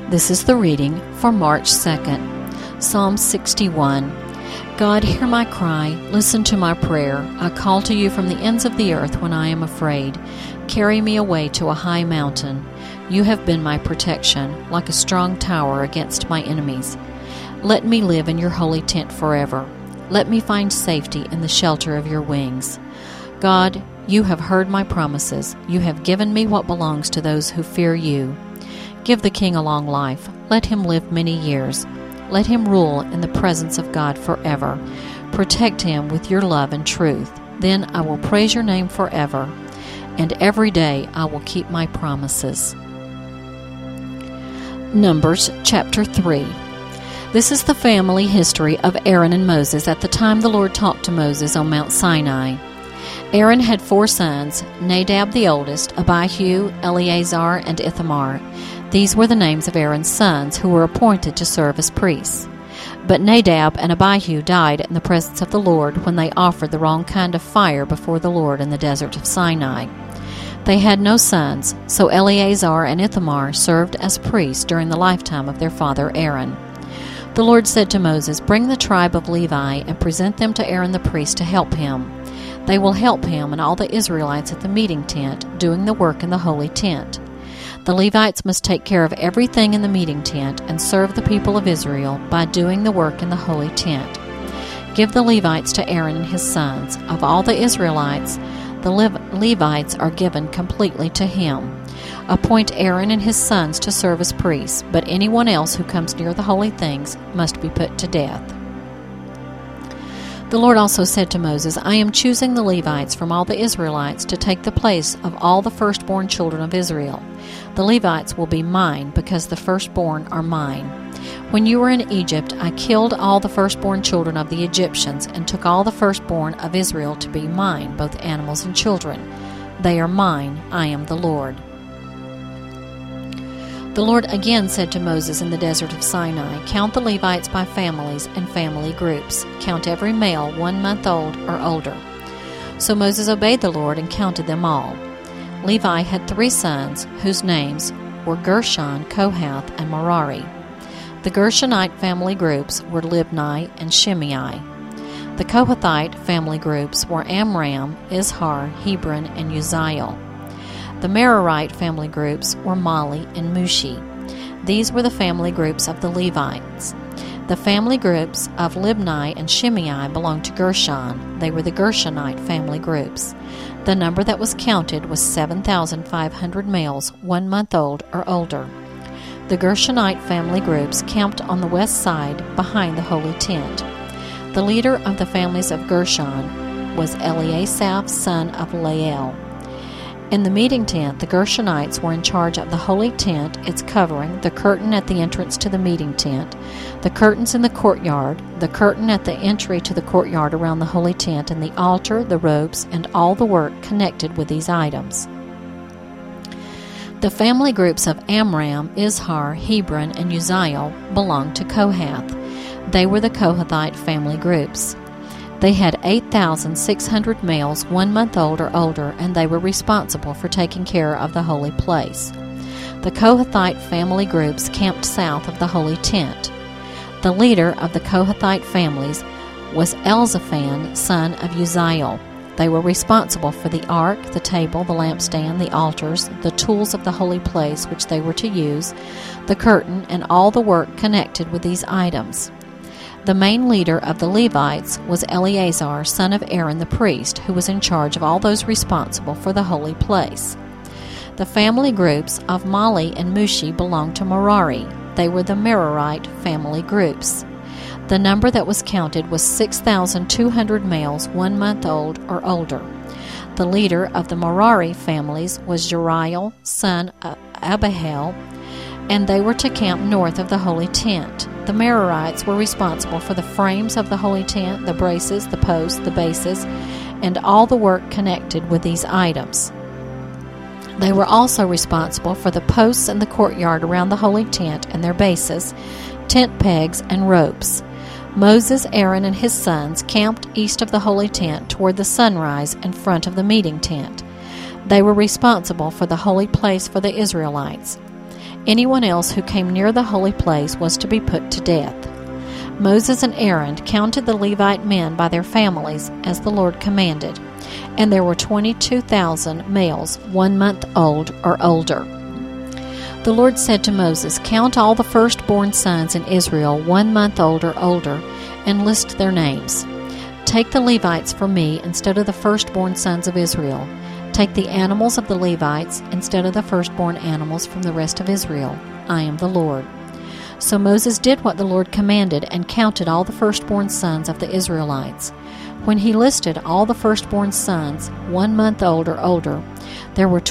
This is the reading for March 2nd. Psalm 61. God, hear my cry, listen to my prayer. I call to you from the ends of the earth when I am afraid. Carry me away to a high mountain. You have been my protection, like a strong tower against my enemies. Let me live in your holy tent forever. Let me find safety in the shelter of your wings. God, you have heard my promises. You have given me what belongs to those who fear you. Give the king a long life. Let him live many years. Let him rule in the presence of God forever. Protect him with your love and truth. Then I will praise your name forever, and every day I will keep my promises. Numbers chapter 3. This is the family history of Aaron and Moses at the time the Lord talked to Moses on Mount Sinai. Aaron had 4 sons, Nadab the oldest, Abihu, Eleazar, and Ithamar. These were the names of Aaron's sons who were appointed to serve as priests. But Nadab and Abihu died in the presence of the Lord when they offered the wrong kind of fire before the Lord in the desert of Sinai. They had no sons, so Eleazar and Ithamar served as priests during the lifetime of their father Aaron. The Lord said to Moses, "Bring the tribe of Levi and present them to Aaron the priest to help him. They will help him and all the Israelites at the meeting tent, doing the work in the holy tent. The Levites must take care of everything in the meeting tent and serve the people of Israel by doing the work in the holy tent. Give the Levites to Aaron and his sons. Of all the Israelites, the Levites are given completely to him. Appoint Aaron and his sons to serve as priests, but anyone else who comes near the holy things must be put to death." The Lord also said to Moses, "I am choosing the Levites from all the Israelites to take the place of all the firstborn children of Israel. The Levites will be mine because the firstborn are mine. When you were in Egypt, I killed all the firstborn children of the Egyptians and took all the firstborn of Israel to be mine, both animals and children. They are mine. I am the Lord." The Lord again said to Moses in the desert of Sinai, "Count the Levites by families and family groups. Count every male 1 month old or older." So Moses obeyed the Lord and counted them all. Levi had 3 sons, whose names were Gershon, Kohath, and Merari. The Gershonite family groups were Libni and Shimei. The Kohathite family groups were Amram, Izhar, Hebron, and Uzziel. The Merarite family groups were Mali and Mushi. These were the family groups of the Levites. The family groups of Libni and Shimei belonged to Gershon. They were the Gershonite family groups. The number that was counted was 7,500 males 1 month old or older. The Gershonite family groups camped on the west side behind the holy tent. The leader of the families of Gershon was Eliasaph, son of Lael. In the meeting tent, the Gershonites were in charge of the holy tent, its covering, the curtain at the entrance to the meeting tent, the curtains in the courtyard, the curtain at the entry to the courtyard around the holy tent, and the altar, the ropes, and all the work connected with these items. The family groups of Amram, Izhar, Hebron, and Uzziel belonged to Kohath. They were the Kohathite family groups. They had 8,600 males 1 month old or older, and they were responsible for taking care of the holy place. The Kohathite family groups camped south of the holy tent. The leader of the Kohathite families was Elzaphan, son of Uzziel. They were responsible for the ark, the table, the lampstand, the altars, the tools of the holy place which they were to use, the curtain, and all the work connected with these items. The main leader of the Levites was Eleazar, son of Aaron the priest, who was in charge of all those responsible for the holy place. The family groups of Mali and Mushi belonged to Merari. They were the Merarite family groups. The number that was counted was 6,200 males 1 month old or older. The leader of the Merari families was Uriel, son of Abihail, and they were to camp north of the holy tent. The Merarites were responsible for the frames of the holy tent, the braces, the posts, the bases, and all the work connected with these items. They were also responsible for the posts in the courtyard around the holy tent and their bases, tent pegs, and ropes. Moses, Aaron, and his sons camped east of the holy tent toward the sunrise in front of the meeting tent. They were responsible for the holy place for the Israelites. Anyone else who came near the holy place was to be put to death. Moses and Aaron counted the Levite men by their families as the Lord commanded, and there were 22,000 males 1 month old or older. The Lord said to Moses, "Count all the firstborn sons in Israel 1 month old or older, and list their names. Take the Levites for me instead of the firstborn sons of Israel. Take the animals of the Levites instead of the firstborn animals from the rest of Israel. I am the Lord." So Moses did what the Lord commanded and counted all the firstborn sons of the Israelites. When he listed all the firstborn sons 1 month old or older, there were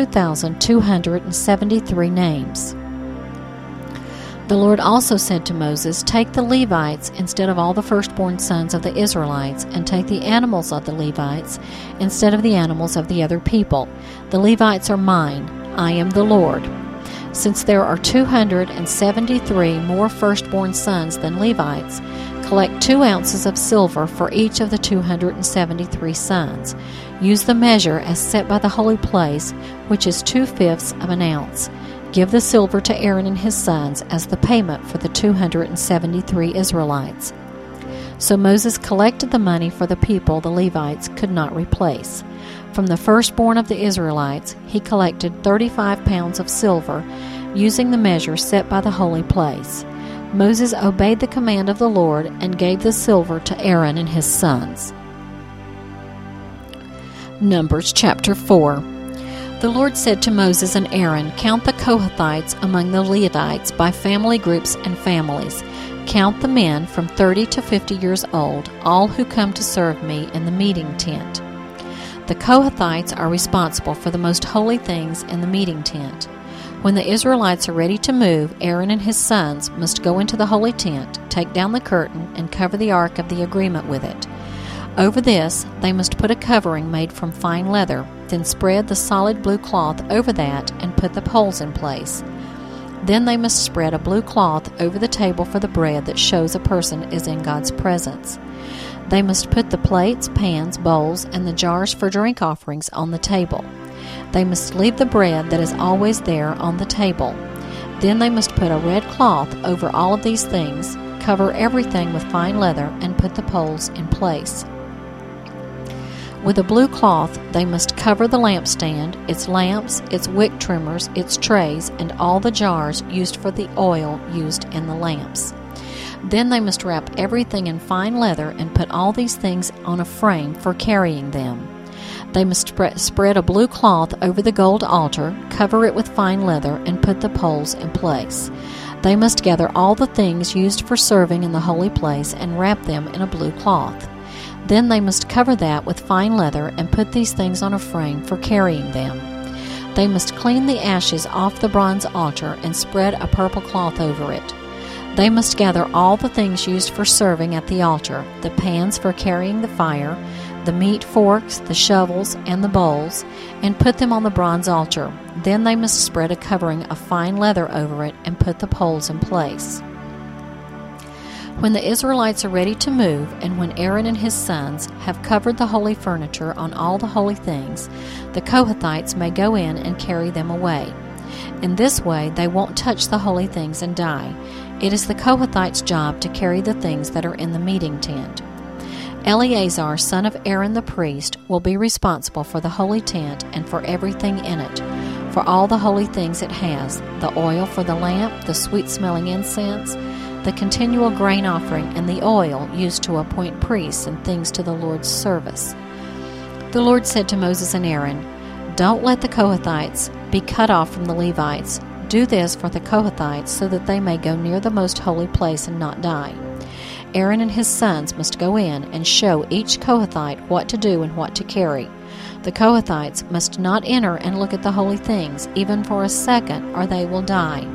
22,273 names. The Lord also said to Moses, "Take the Levites instead of all the firstborn sons of the Israelites, and take the animals of the Levites instead of the animals of the other people. The Levites are mine. I am the Lord. Since there are 273 more firstborn sons than Levites, collect 2 ounces of silver for each of the 273 sons. Use the measure as set by the holy place, which is 2/5 of an ounce. Give the silver to Aaron and his sons as the payment for the 273 Israelites." So Moses collected the money for the people the Levites could not replace. From the firstborn of the Israelites, he collected 35 pounds of silver, using the measure set by the holy place. Moses obeyed the command of the Lord and gave the silver to Aaron and his sons. Numbers chapter 4. The Lord said to Moses and Aaron, "Count the Kohathites among the Levites by family groups and families. Count the men from 30 to 50 years old, all who come to serve me in the meeting tent." The Kohathites are responsible for the most holy things in the meeting tent. When the Israelites are ready to move, Aaron and his sons must go into the holy tent, take down the curtain, and cover the ark of the agreement with it. Over this, they must put a covering made from fine leather, then spread the solid blue cloth over that and put the poles in place. Then they must spread a blue cloth over the table for the bread that shows a person is in God's presence. They must put the plates, pans, bowls, and the jars for drink offerings on the table. They must leave the bread that is always there on the table. Then they must put a red cloth over all of these things, cover everything with fine leather, and put the poles in place. With a blue cloth, they must cover the lampstand, its lamps, its wick trimmers, its trays, and all the jars used for the oil used in the lamps. Then they must wrap everything in fine leather and put all these things on a frame for carrying them. They must spread a blue cloth over the gold altar, cover it with fine leather, and put the poles in place. They must gather all the things used for serving in the holy place and wrap them in a blue cloth. Then they must cover that with fine leather and put these things on a frame for carrying them. They must clean the ashes off the bronze altar and spread a purple cloth over it. They must gather all the things used for serving at the altar, the pans for carrying the fire, the meat forks, the shovels, and the bowls, and put them on the bronze altar. Then they must spread a covering of fine leather over it and put the poles in place. When the Israelites are ready to move, and when Aaron and his sons have covered the holy furniture on all the holy things, the Kohathites may go in and carry them away. In this way, they won't touch the holy things and die. It is the Kohathites' job to carry the things that are in the meeting tent. Eleazar, son of Aaron the priest, will be responsible for the holy tent and for everything in it, for all the holy things it has, the oil for the lamp, the sweet-smelling incense, the continual grain offering, and the oil used to appoint priests and things to the Lord's service. The Lord said to Moses and Aaron, "Don't let the Kohathites be cut off from the Levites. Do this for the Kohathites so that they may go near the most holy place and not die. Aaron and his sons must go in and show each Kohathite what to do and what to carry. The Kohathites must not enter and look at the holy things, even for a second, or they will die."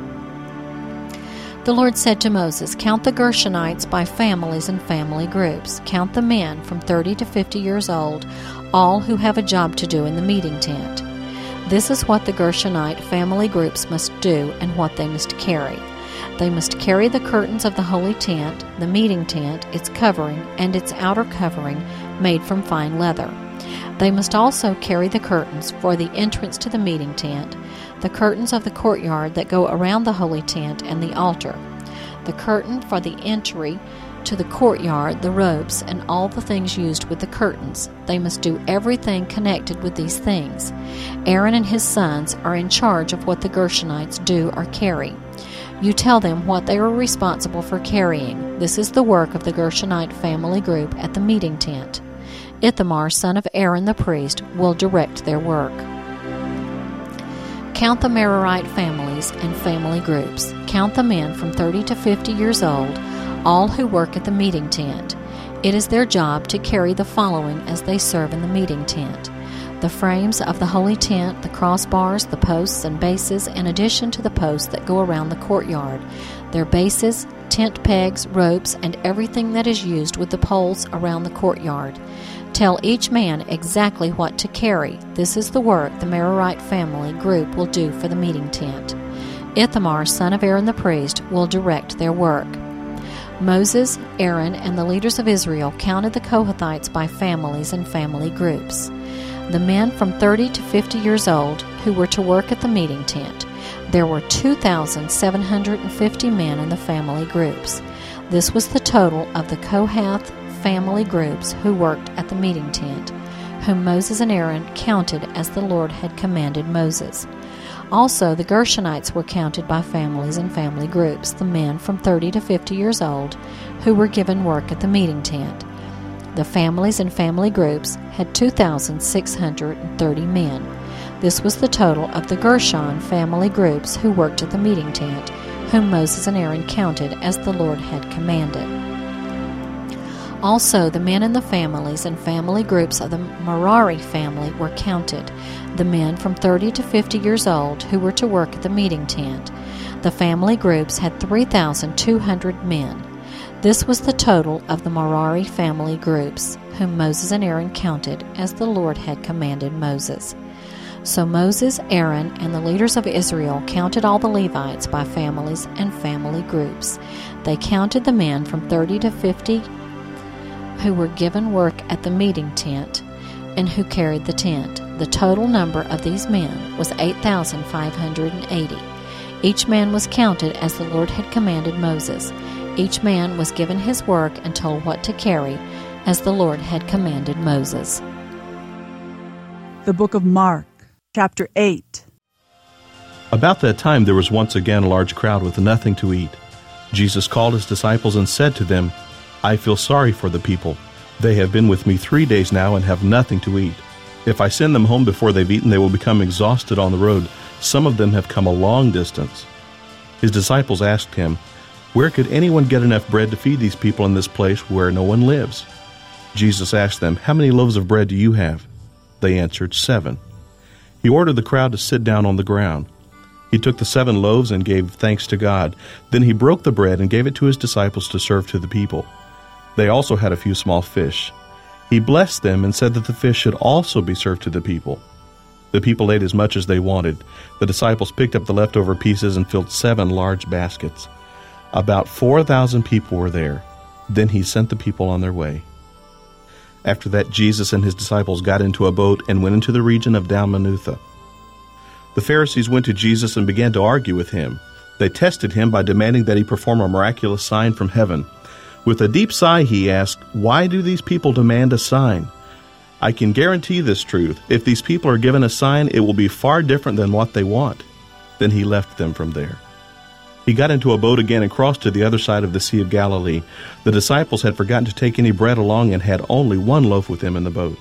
The Lord said to Moses, "Count the Gershonites by families and family groups. Count the men from 30 to 50 years old, all who have a job to do in the meeting tent. This is what the Gershonite family groups must do and what they must carry. They must carry the curtains of the holy tent, the meeting tent, its covering, and its outer covering made from fine leather. They must also carry the curtains for the entrance to the meeting tent, the curtains of the courtyard that go around the holy tent and the altar, the curtain for the entry to the courtyard, the ropes, and all the things used with the curtains. They must do everything connected with these things. Aaron and his sons are in charge of what the Gershonites do or carry. You tell them what they are responsible for carrying. This is the work of the Gershonite family group at the meeting tent. Ithamar, son of Aaron the priest, will direct their work. Count the Merarite families and family groups. Count the men from 30 to 50 years old, all who work at the meeting tent. It is their job to carry the following as they serve in the meeting tent: the frames of the holy tent, the crossbars, the posts and bases, in addition to the posts that go around the courtyard, their bases, tent pegs, ropes, and everything that is used with the poles around the courtyard. Tell each man exactly what to carry. This is the work the Merarite family group will do for the meeting tent. Ithamar, son of Aaron the priest, will direct their work. Moses, Aaron, and the leaders of Israel counted the Kohathites by families and family groups. The men from 30 to 50 years old who were to work at the meeting tent. There were 2,750 men in the family groups. This was the total of the Kohath family groups who worked at the meeting tent, whom Moses and Aaron counted as the Lord had commanded Moses. Also, the Gershonites were counted by families and family groups, the men from 30 to 50 years old who were given work at the meeting tent. The families and family groups had 2,630 men. This was the total of the Gershon family groups who worked at the meeting tent, whom Moses and Aaron counted as the Lord had commanded. Also, the men in the families and family groups of the Merari family were counted, the men from 30 to 50 years old who were to work at the meeting tent. The family groups had 3,200 men. This was the total of the Merari family groups, whom Moses and Aaron counted as the Lord had commanded Moses. So Moses, Aaron, and the leaders of Israel counted all the Levites by families and family groups. They counted the men from 30 to 50 who were given work at the meeting tent and who carried the tent. The total number of these men was 8,580. Each man was counted as the Lord had commanded Moses. Each man was given his work and told what to carry, as the Lord had commanded Moses. The Book of Mark, Chapter 8. About that time there was once again a large crowd with nothing to eat. Jesus called his disciples and said to them, "I feel sorry for the people. They have been with me 3 days now and have nothing to eat. If I send them home before they've eaten, they will become exhausted on the road. Some of them have come a long distance." His disciples asked him, "Where could anyone get enough bread to feed these people in this place where no one lives?" Jesus asked them, "How many loaves of bread do you have?" They answered, 7. He ordered the crowd to sit down on the ground. He took the 7 loaves and gave thanks to God. Then he broke the bread and gave it to his disciples to serve to the people. They also had a few small fish. He blessed them and said that the fish should also be served to the people. The people ate as much as they wanted. The disciples picked up the leftover pieces and filled 7 large baskets. About 4,000 people were there. Then he sent the people on their way. After that, Jesus and his disciples got into a boat and went into the region of Dalmanutha. The Pharisees went to Jesus and began to argue with him. They tested him by demanding that he perform a miraculous sign from heaven. With a deep sigh, he asked, "Why do these people demand a sign? I can guarantee this truth. If these people are given a sign, it will be far different than what they want." Then he left them from there. He got into a boat again and crossed to the other side of the Sea of Galilee. The disciples had forgotten to take any bread along and had only 1 loaf with them in the boat.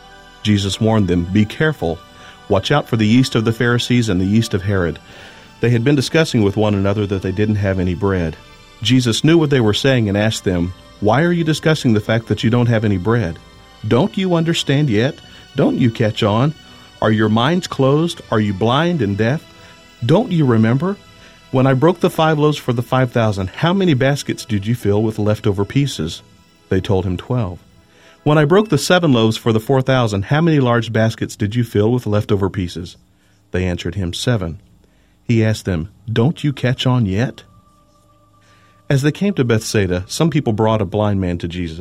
Jesus warned them, "Be careful. Watch out for the yeast of the Pharisees and the yeast of Herod." They had been discussing with one another that they didn't have any bread. Jesus knew what they were saying and asked them, "Why are you discussing the fact that you don't have any bread? Don't you understand yet? Don't you catch on? Are your minds closed? Are you blind and deaf? Don't you remember? When I broke the 5 loaves for the 5,000, how many baskets did you fill with leftover pieces?" They told him 12. "When I broke the 7 loaves for the 4,000, how many large baskets did you fill with leftover pieces?" They answered him, 7. He asked them, "Don't you catch on yet?" As they came to Bethsaida, some people brought a blind man to Jesus.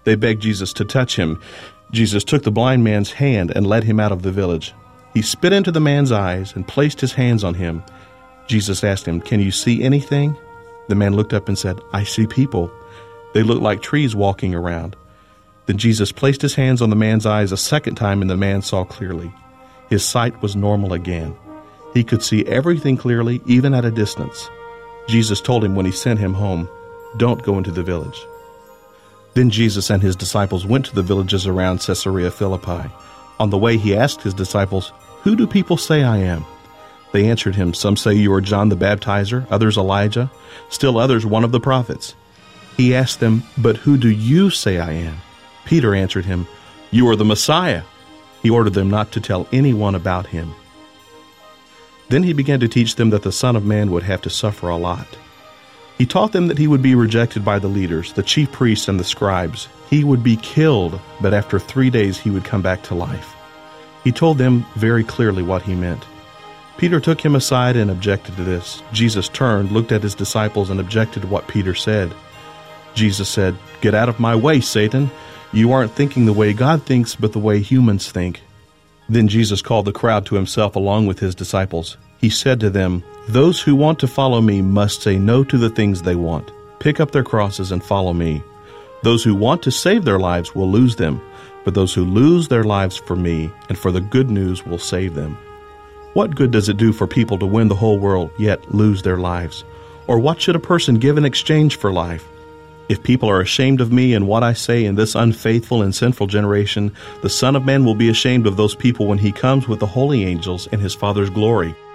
They begged Jesus to touch him. Jesus took the blind man's hand and led him out of the village. He spit into the man's eyes and placed his hands on him. Jesus asked him, "Can you see anything?" The man looked up and said, "I see people. They look like trees walking around." Then Jesus placed his hands on the man's eyes a second time, and the man saw clearly. His sight was normal again. He could see everything clearly, even at a distance. Jesus told him when he sent him home, "Don't go into the village." Then Jesus and his disciples went to the villages around Caesarea Philippi. On the way, he asked his disciples, "Who do people say I am?" They answered him, "Some say you are John the Baptizer, others Elijah, still others one of the prophets." He asked them, "But who do you say I am?" Peter answered him, "You are the Messiah." He ordered them not to tell anyone about him. Then he began to teach them that the Son of Man would have to suffer a lot. He taught them that he would be rejected by the leaders, the chief priests, and the scribes. He would be killed, but after 3 days he would come back to life. He told them very clearly what he meant. Peter took him aside and objected to this. Jesus turned, looked at his disciples, and objected to what Peter said. Jesus said, "Get out of my way, Satan. You aren't thinking the way God thinks, but the way humans think." Then Jesus called the crowd to himself along with his disciples. He said to them, "Those who want to follow me must say no to the things they want. Pick up their crosses and follow me. Those who want to save their lives will lose them, but those who lose their lives for me and for the good news will save them. What good does it do for people to win the whole world, yet lose their lives? Or what should a person give in exchange for life? If people are ashamed of me and what I say in this unfaithful and sinful generation, the Son of Man will be ashamed of those people when he comes with the holy angels in his Father's glory."